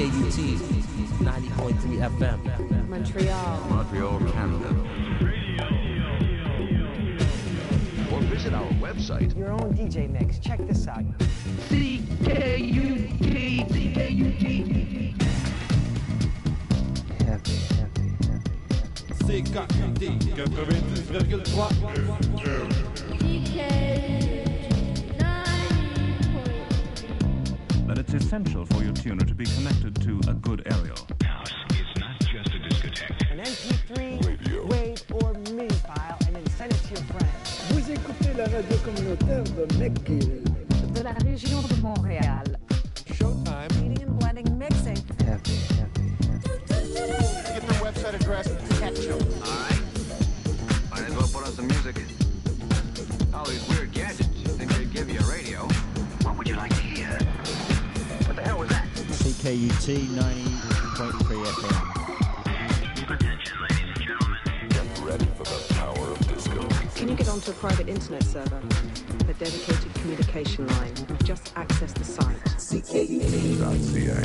CKUT 90.3 FM. Montreal, Canada. Or visit our website. Your own DJ mix. Check this out. CKUT. CKUT 90.3. That it's essential for your tuner to be connected to a good aerial. House is not just a discotheque. An MP3, Radio. WAV, or MIDI file, and then send it to your friends. Vous écoutez la radio communautaire de McGill. De la région de Montréal. Showtime. Heating and blending, mixing. Get their website address, catch them. All right. Might as well put on some music. All these weird gadgets. You think they'd give you a radio? What would you like to hear? What the hell was that? CKUT 90.3 FM. Attention, ladies and gentlemen. Get ready for the power of disco. Can you get onto a private internet server? A dedicated communication line. Just access the site. CKUT.ca.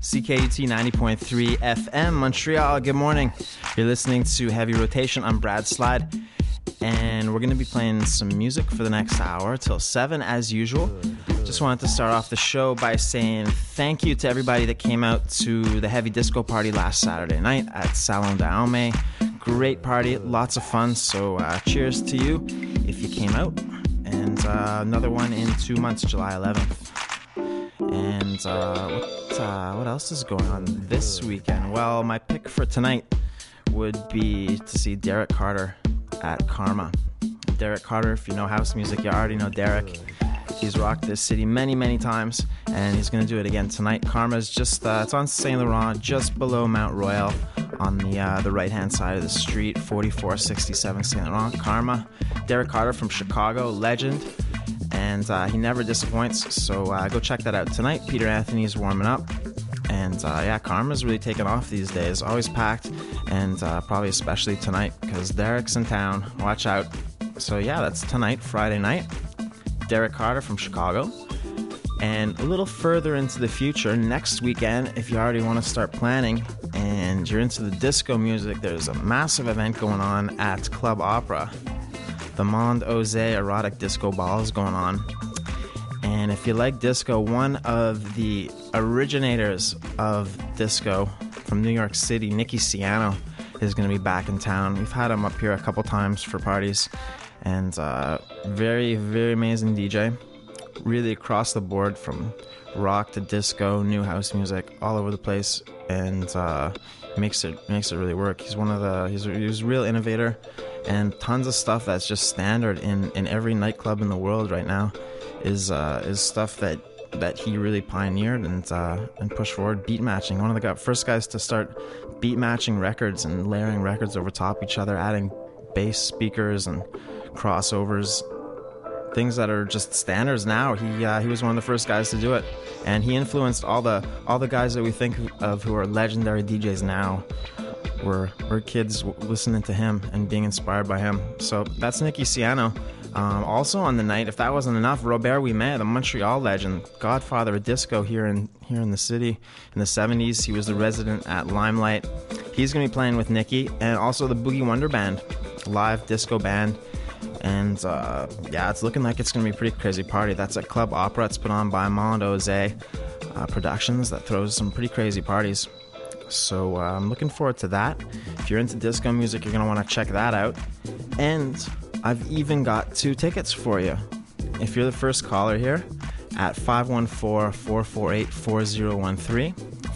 CKUT 90.3 FM, Montreal. Good morning. You're listening to Heavy Rotation. I'm Brad Slide, and we're going to be playing some music for the next hour till 7 as usual. Just wanted to start off the show by saying thank you to everybody that came out to the Heavy Disco Party last Saturday night at Salon d'Aume. Great party, lots of fun, so cheers to you if you came out. And another one in 2 months, July 11th. And what else is going on this weekend? Well, my pick for tonight would be to see Derek Carter at Karma. Derek Carter, if you know house music, you already know Derek. He's rocked this city many, many times, and he's going to do it again tonight. Karma's just, it's on Saint Laurent, just below Mount Royal, on the right-hand side of the street, 4467 Saint Laurent. Karma, Derek Carter from Chicago, legend, and he never disappoints, so go check that out tonight. Peter Anthony's warming up, and Karma's really taking off these days, always packed, and probably especially tonight, because Derek's in town, watch out. So yeah, that's tonight, Friday night. Derek Carter from Chicago. And a little further into the future, next weekend, if you already want to start planning and you're into the disco music, there's a massive event going on at Club Opera. The Monde Osé Erotic Disco Ball is going on. And if you like disco, one of the originators of disco from New York City, Nicky Siano, is going to be back in town. We've had him up here a couple times for parties. And very, very amazing DJ. Really across the board, from rock to disco, new house music, all over the place, and makes it really work. He's he's a real innovator, and tons of stuff that's just standard in every nightclub in the world right now is stuff that he really pioneered and pushed forward. Beat matching, one of the first guys to start beat matching records and layering records over top each other, adding bass speakers and crossovers, things that are just standards now. He was one of the first guys to do it, and he influenced all the guys that we think of who are legendary DJs now. We're kids listening to him and being inspired by him. So that's Nicky Siano. Also on the night, if that wasn't enough, Robert Ouimet, the Montreal legend, godfather of disco here in the city in the 70s. He was the resident at Limelight. He's going to be playing with Nicky, and also the Boogie Wonder Band, live disco band. And it's looking like it's going to be a pretty crazy party. That's at Club Opera. It's put on by Monde Osé Productions that throws some pretty crazy parties. So I'm looking forward to that. If you're into disco music, you're going to want to check that out. And I've even got 2 tickets for you. If you're the first caller here at 514-448-4013,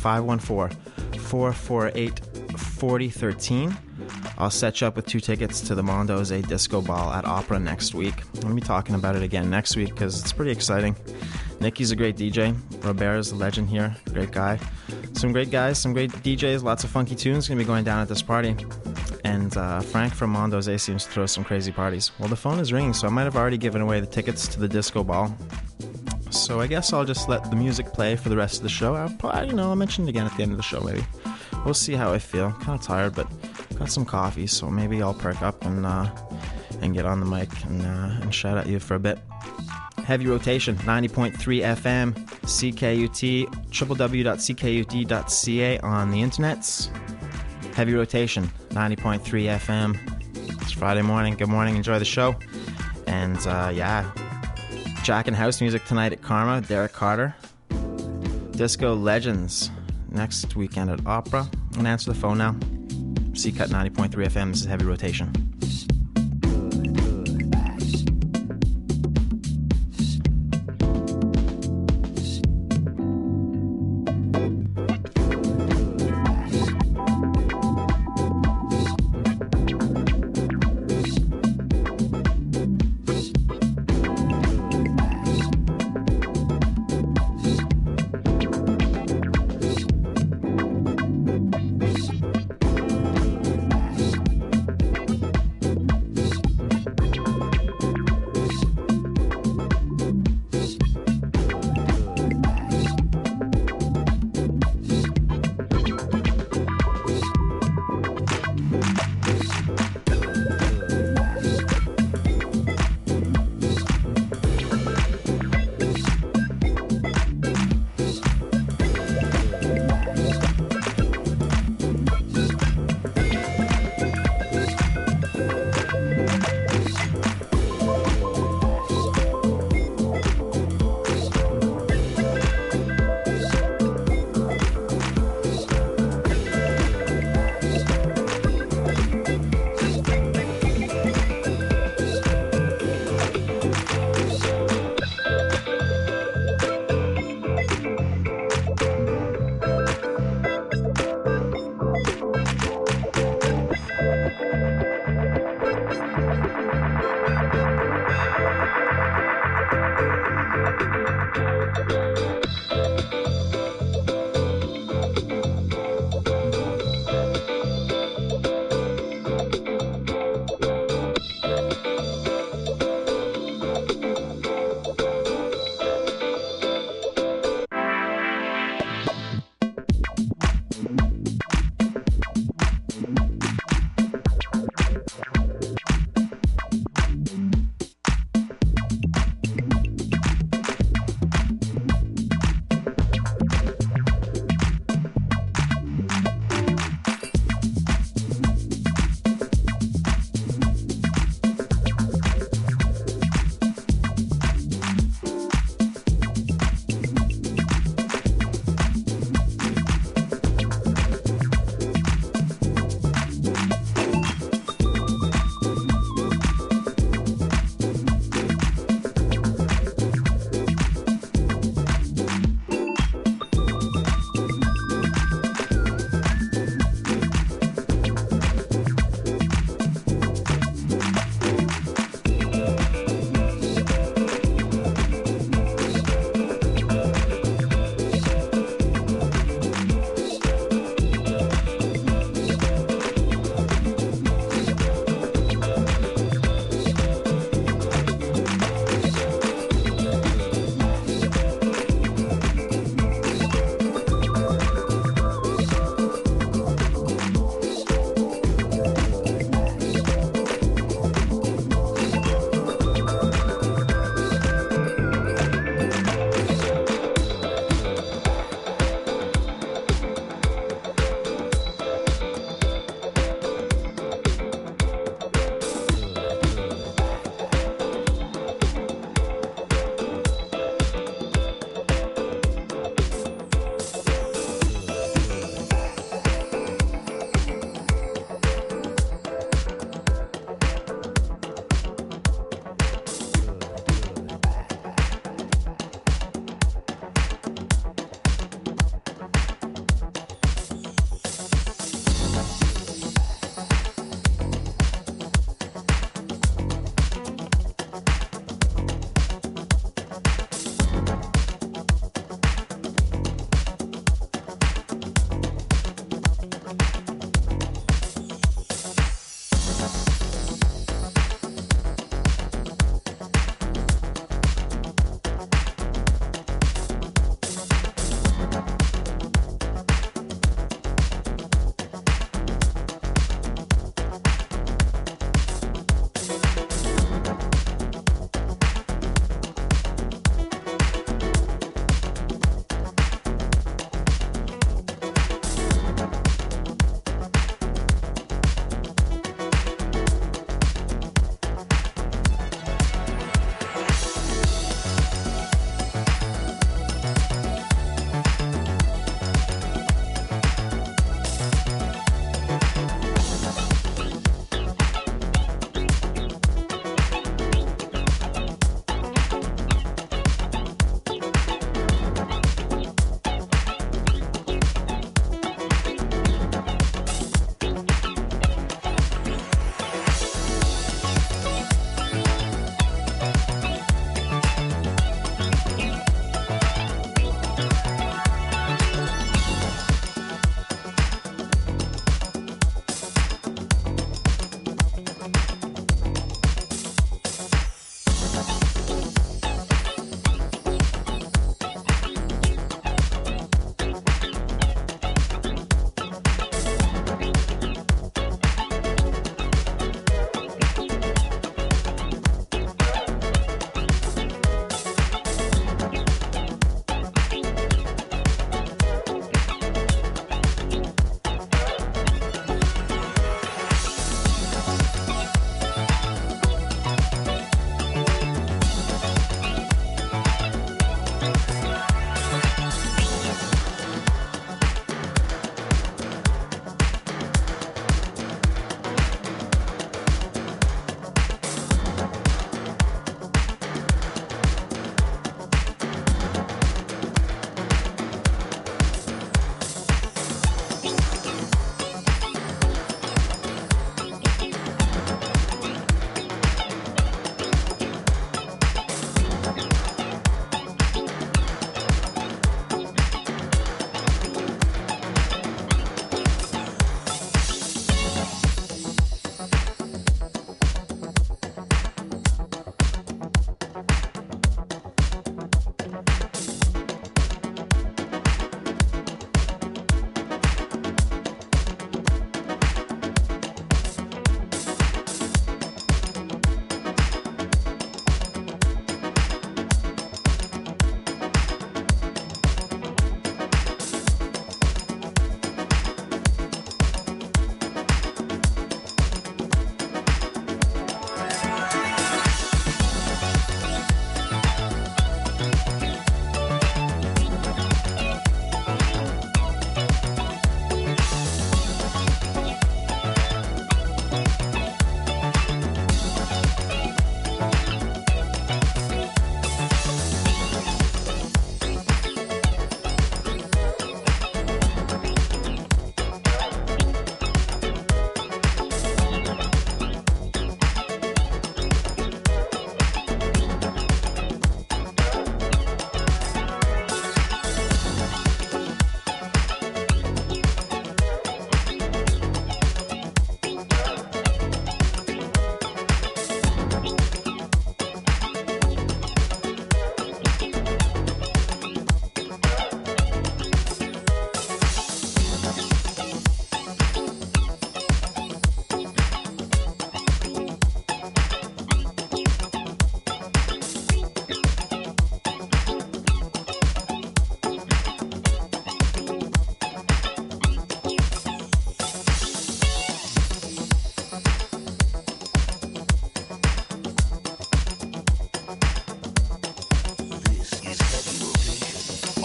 514-448-4013, I'll set you up with 2 tickets to the Monde Osé Disco Ball at Opera next week. I'm going to be talking about it again next week because it's pretty exciting. Nicky's a great DJ. Robert's a legend here. Great guy. Some great guys, some great DJs, lots of funky tunes going to be going down at this party. And Frank from Monde Osé seems to throw some crazy parties. Well, the phone is ringing, so I might have already given away the tickets to the Disco Ball. So I guess I'll just let the music play for the rest of the show. I'll mention it again at the end of the show, maybe. We'll see how I feel. Kind of tired, but got some coffee, so maybe I'll perk up and get on the mic and shout at you for a bit. Heavy Rotation, 90.3 FM, CKUT, www.ckut.ca on the internets. Heavy Rotation, 90.3 FM. It's Friday morning. Good morning. Enjoy the show. And Jack and house music tonight at Karma, Derek Carter. Disco Legends next weekend at Opera. I'm going to answer the phone now. CKUT 90.3 FM. This is Heavy Rotation.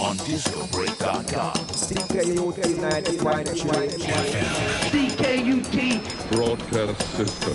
on discobreak.com. CKUT 90.3 CKUT Broadcast system.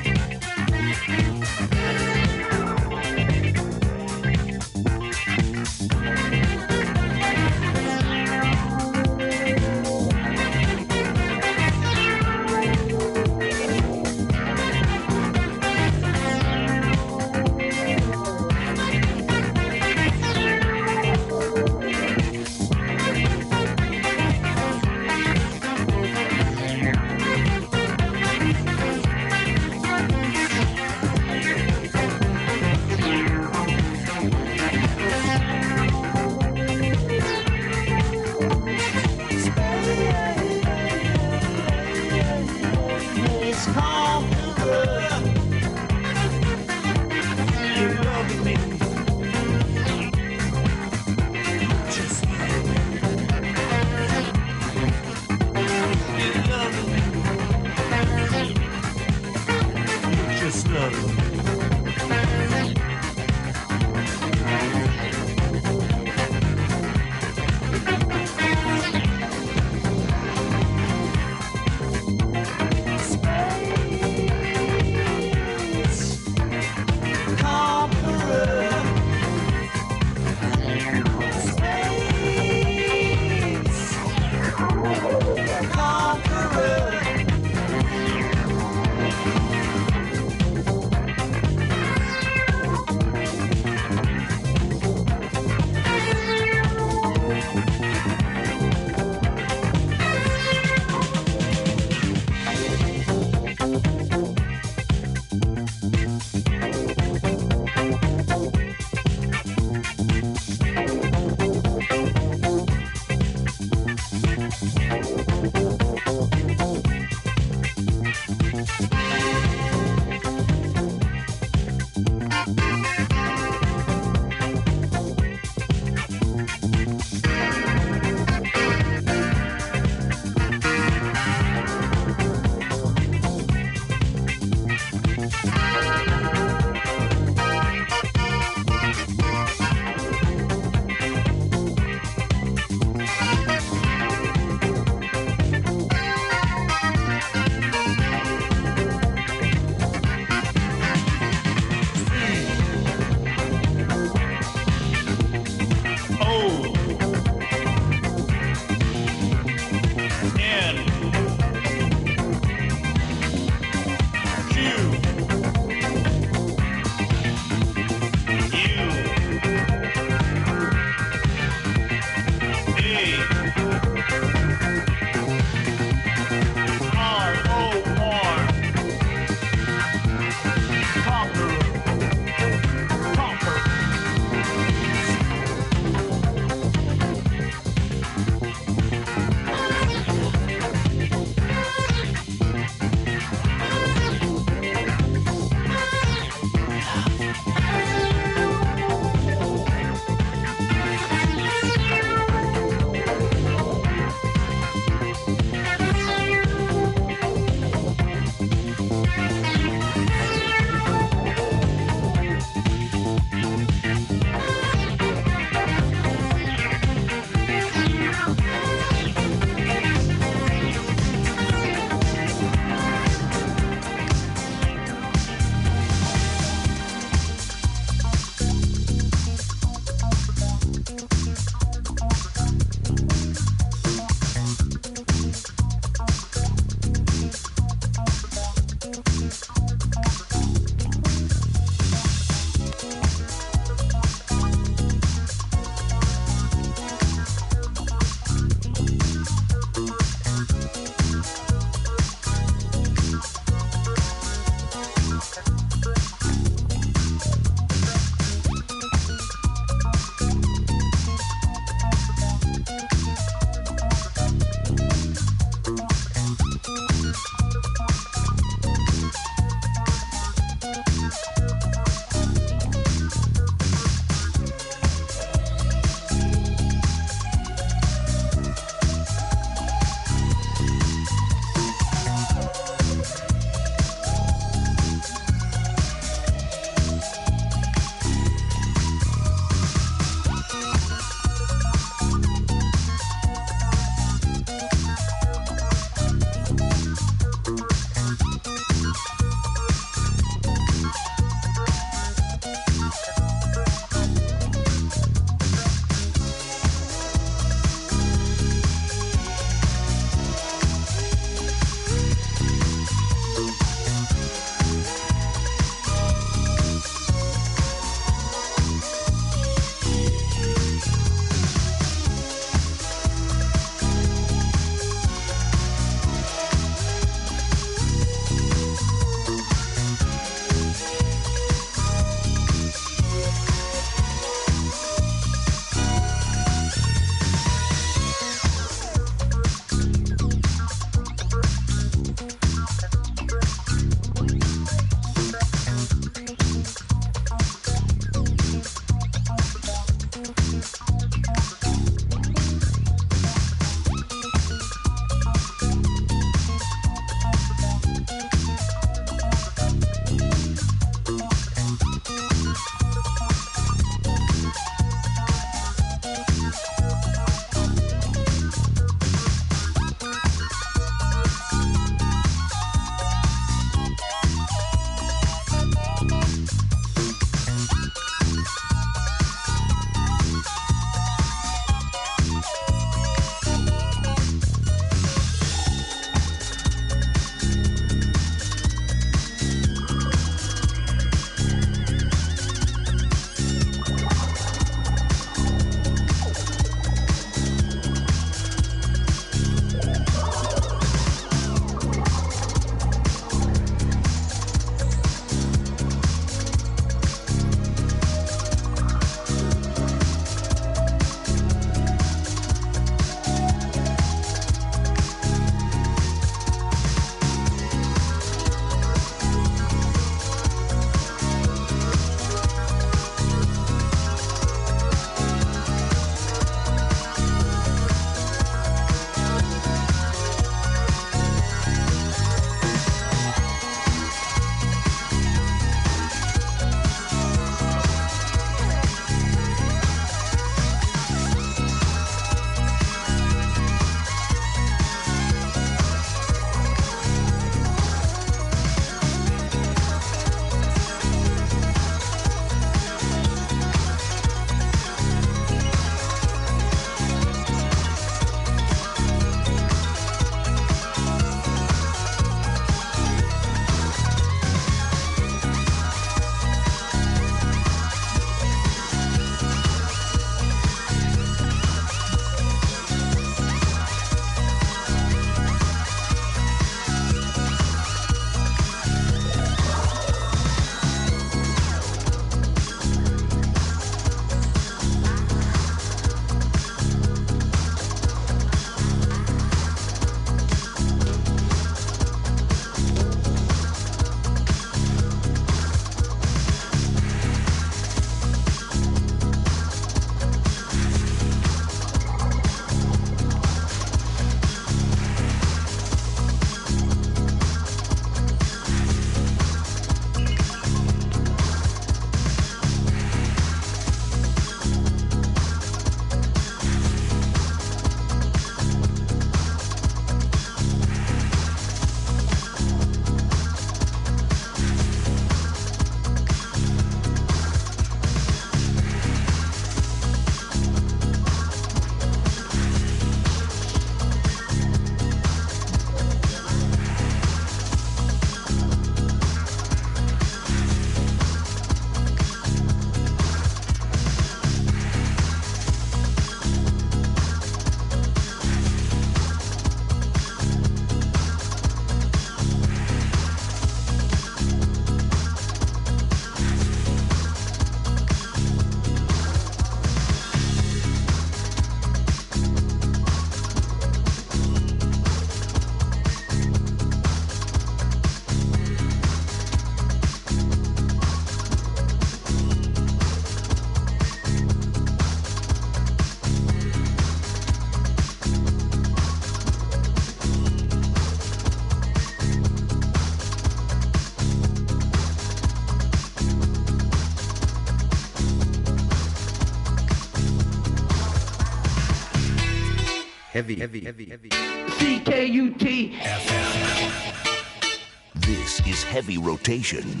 CKUT FM. This is Heavy Rotation.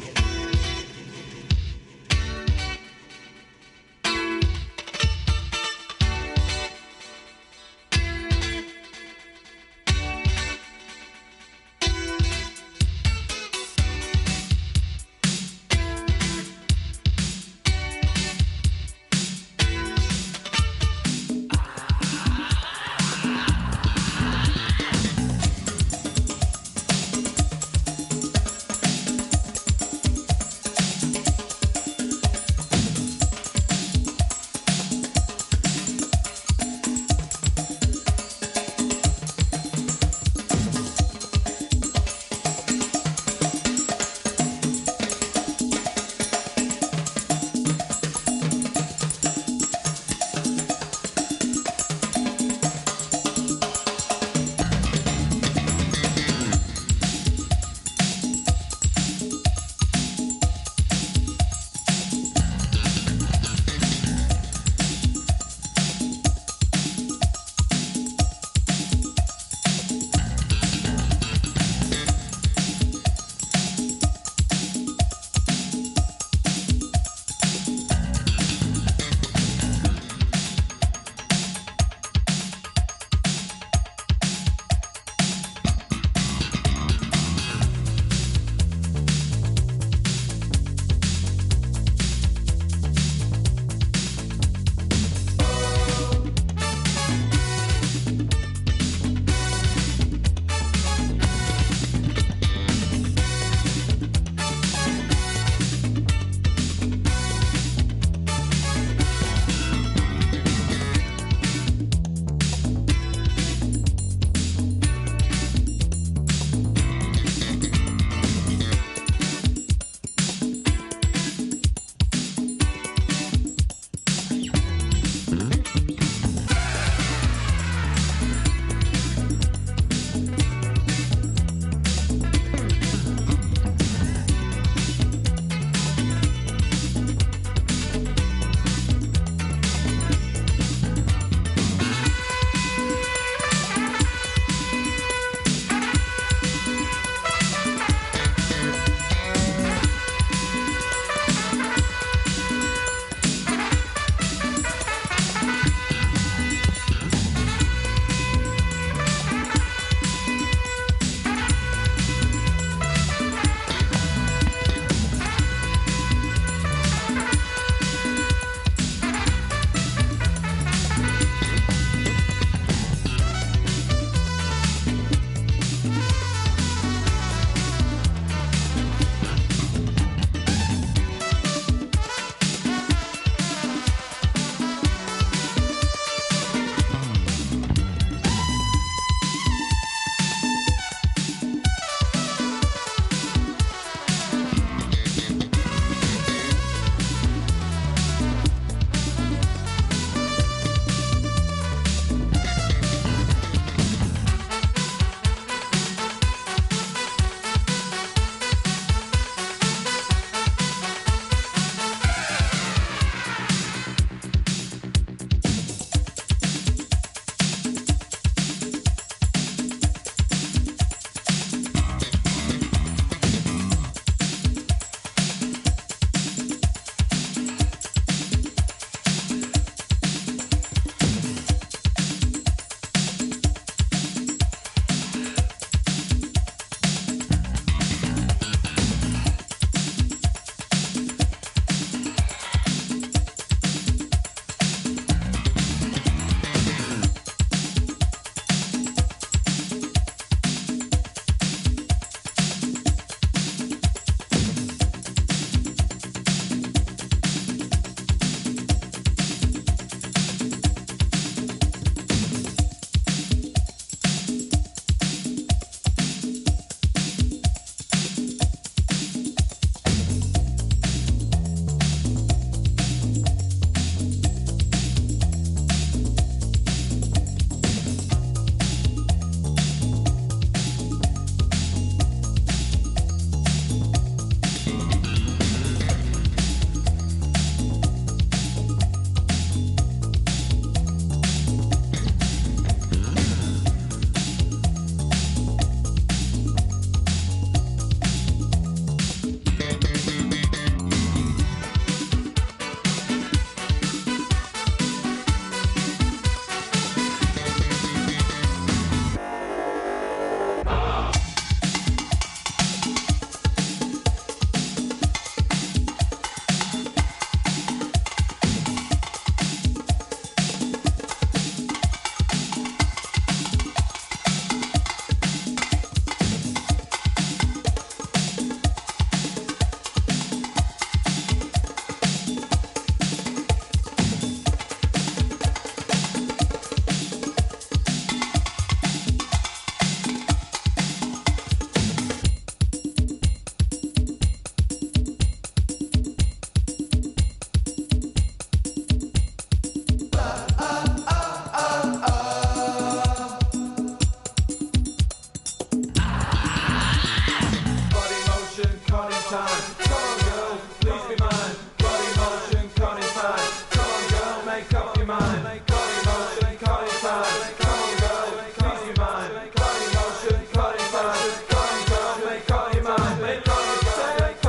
time. Come on, girl, please be mine. Body motion, cutting fine. Come on, girl, make up your mind. Body motion, cutting fine. Come on, girl, please be mine. Body motion, cutting fine. Come on, girl, make up your mind. Make up your mind. Take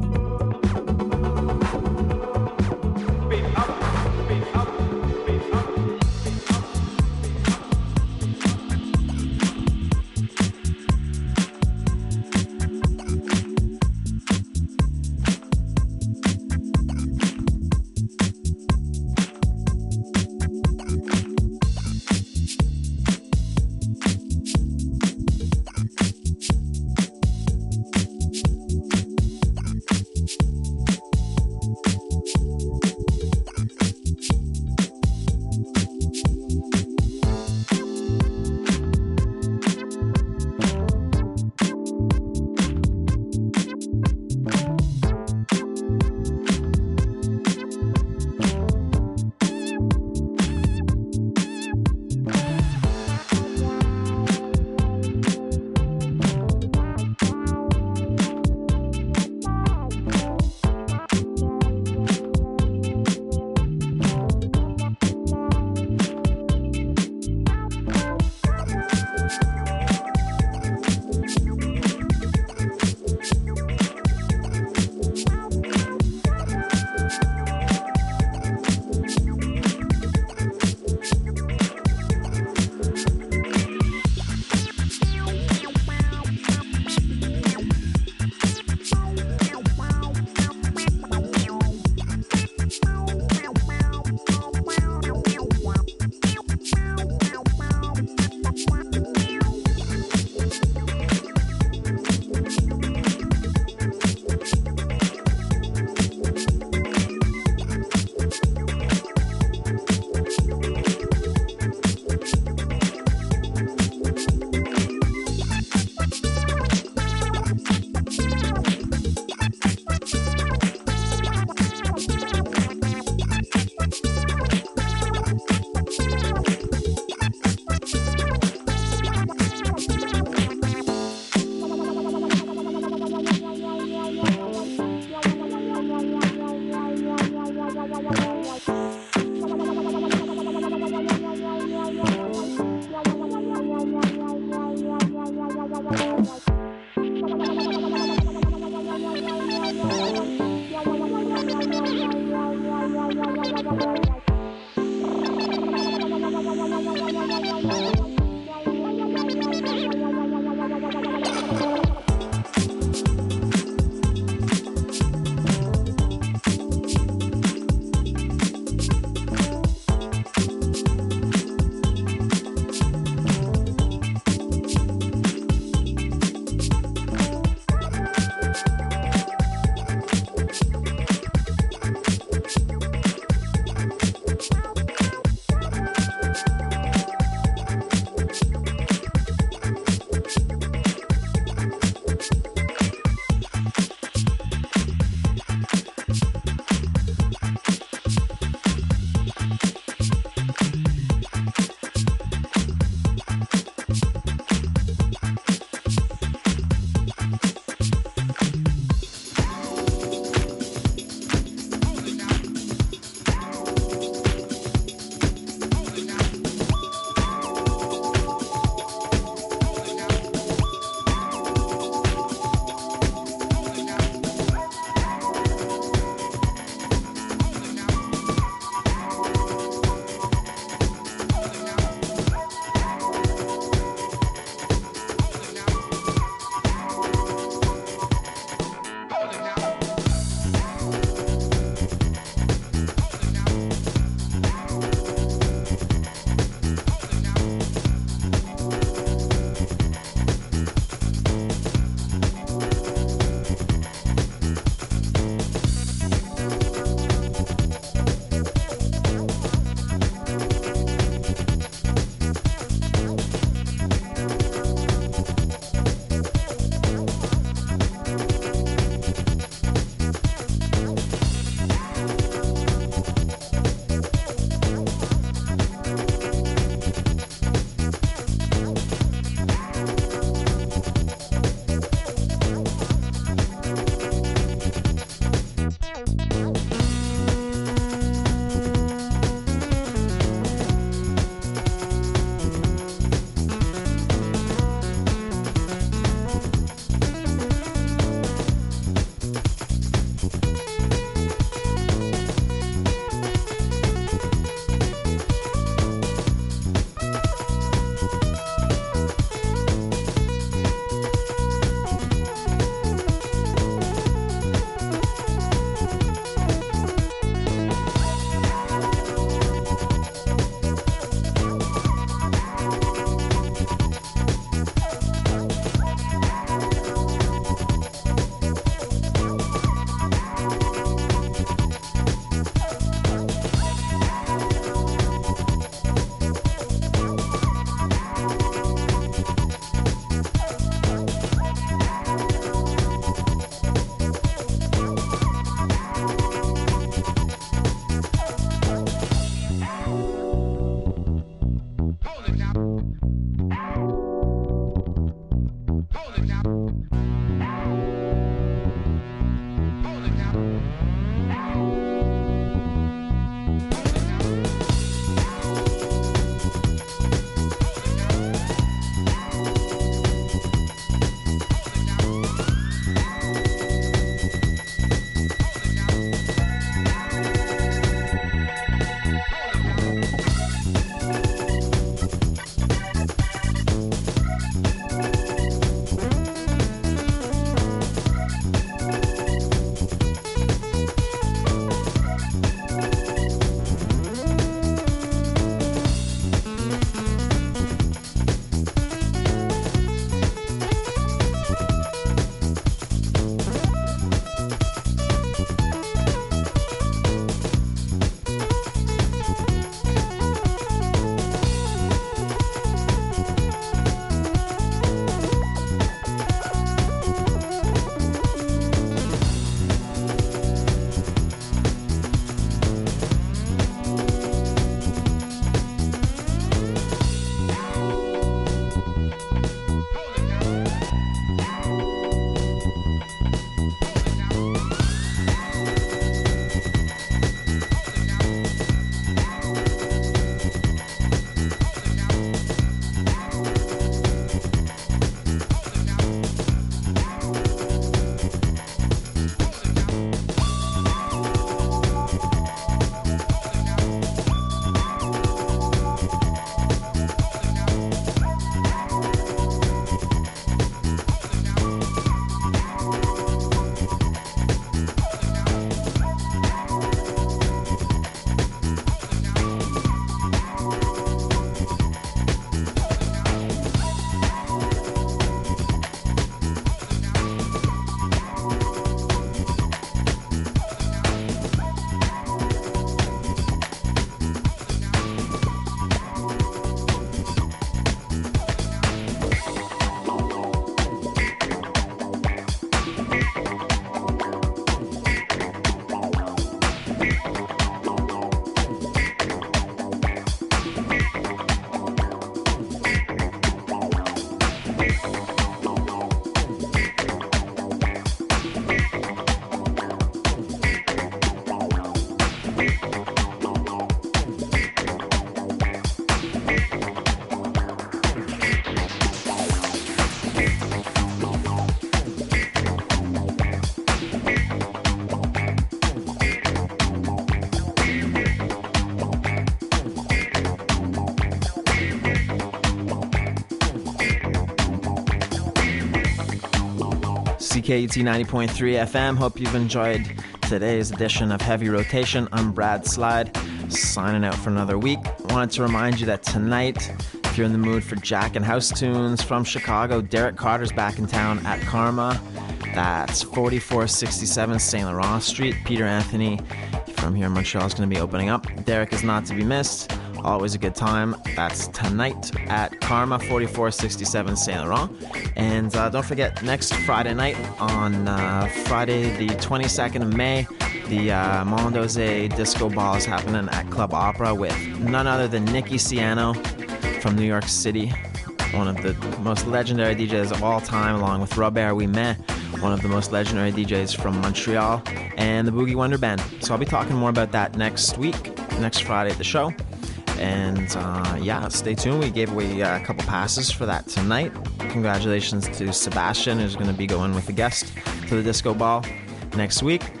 CKUT 90.3 FM. Hope you've enjoyed today's edition of Heavy Rotation. I'm Brad Slide, signing out for another week. Wanted to remind you that tonight, if you're in the mood for Jack and House tunes from Chicago, Derek Carter's back in town at Karma. That's 4467 St. Laurent Street. Peter Anthony from here in Montreal is going to be opening up. Derek is not to be missed. Always a good time. That's tonight at Karma, 4467 St. Laurent. And don't forget, next Friday night, on Friday the 22nd of May, the Mondose Disco Ball is happening at Club Opera with none other than Nicky Siano from New York City, one of the most legendary DJs of all time, along with Robert Ouimet, one of the most legendary DJs from Montreal, and the Boogie Wonder Band. So I'll be talking more about that next week, next Friday at the show. And yeah, stay tuned. We gave away a couple passes for that tonight. Congratulations to Sebastian, who's going to be going with a guest to the Disco Ball next week.